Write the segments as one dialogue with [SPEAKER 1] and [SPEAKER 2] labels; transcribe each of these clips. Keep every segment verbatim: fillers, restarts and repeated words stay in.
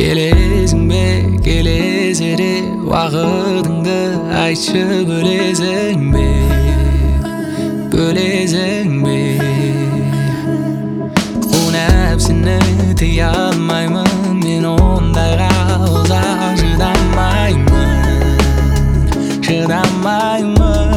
[SPEAKER 1] Келесің бе, келесере уақытыңды айтшы, бөлесің бе, бөлесің бе. Қу нәпсіні тыя алмаймын, мен ондайға ұзақ шыдамаймын, шыдамаймын.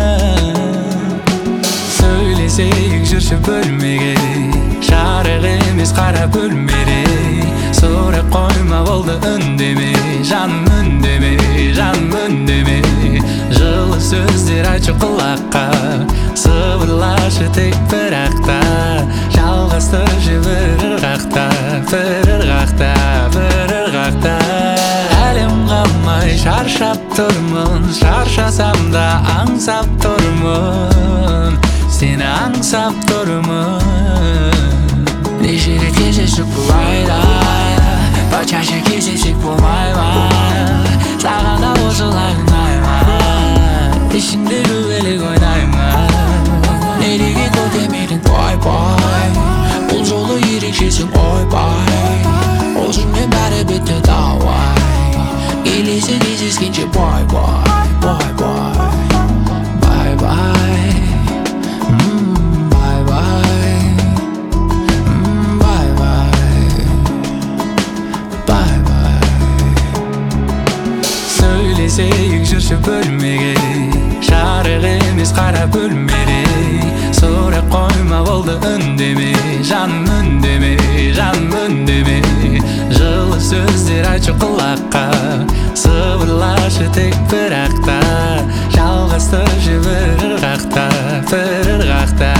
[SPEAKER 1] Сөйлесейік жүрші бөлмеге, жарық емес қара бөлмеде. Сұрақ қойма болды үндеме, жаным үндеме, жаным үндеме. Жылы сөздер айтшы құлаққа, сыбырлашы тек бір ақта. Жалғастыршы бір ырғақта, бір ырғақта, бір ырғақта. Әлем қалмай шаршап тұрмын, шаршасам да аңсап тұрмын, сені аңсап тұрмын. Неше рет кездесіп бұл айда, қаншаша кездесек болмай ма? Саған да осылай ұнаймын, ішіңдегі елек ойнаймын. Неге көтемедің бай-бай, бұл жолы ерекшесің ойбай. Өзіңмен бәрі бітті давай, келесі кездескенше бай-бай, бай-бай, бай-бай. Сөйлесейік жүрші бөлмеге, жарық емес қара бөлмеде. Сұрақ қойма болды үндеме, жаным үндеме, жаным үндеме. Жылы сөздер айтшы құлаққа, сыбырлашы тек бір ақта. Жалғастыршы бір ырғақта, бір ырғақта.